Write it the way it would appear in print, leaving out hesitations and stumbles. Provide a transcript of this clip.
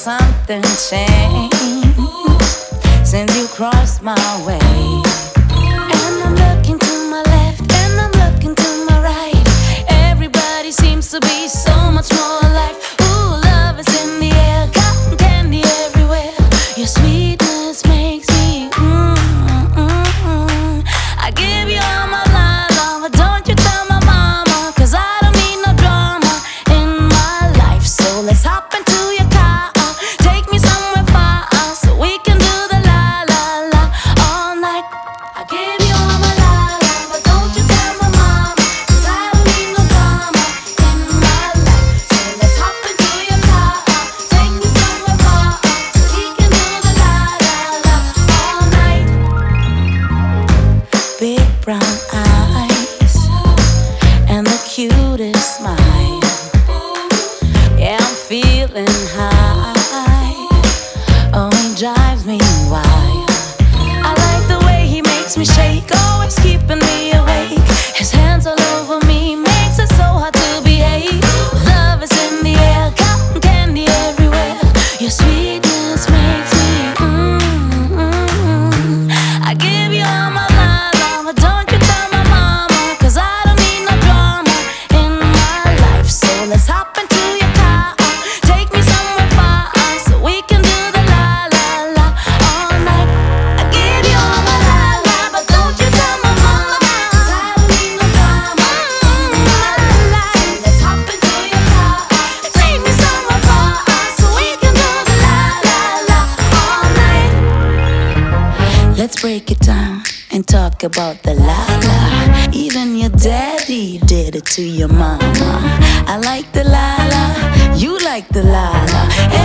something changed since you crossed my way. And I'm looking to my left and I'm looking to my right. Everybody seems to be so much more alive. Ooh, love is in the air, cotton candy everywhere. Your sweetness makes me I give you all my love, but don't you tell my mama, 'cause I don't need no drama in my life. So let's hop into your car, take me somewhere far, so we can do the la la la all night. I give you all my love, but don't you tell my mama, 'cause I don't need no drama in my life. So let's hop into your car, take me somewhere far, so we can do the la la la all night. Big brown eyes and the cutest smile. Yeah, I'm feeling high. Oh, he drives me wild. I like the way he makes me shake, always keeping me awake. His hands all over me, makes it so hard to behave. Love is in the air, cotton candy everywhere. Your sweetness makes me I give you all my love, but don't you tell my mama, 'cause I don't need no drama in my life. So let's hop into your car, take me somewhere far, so we can do the la la la all night. I give you all my love, but don't you tell my mama, 'cause I don't need no drama in my life. So let's hop into your car, take me somewhere far, so we can do the la la la all night. Let's break it down and talk about the la la. Even your daddy did it to your mama. I like the la la, you like the la la.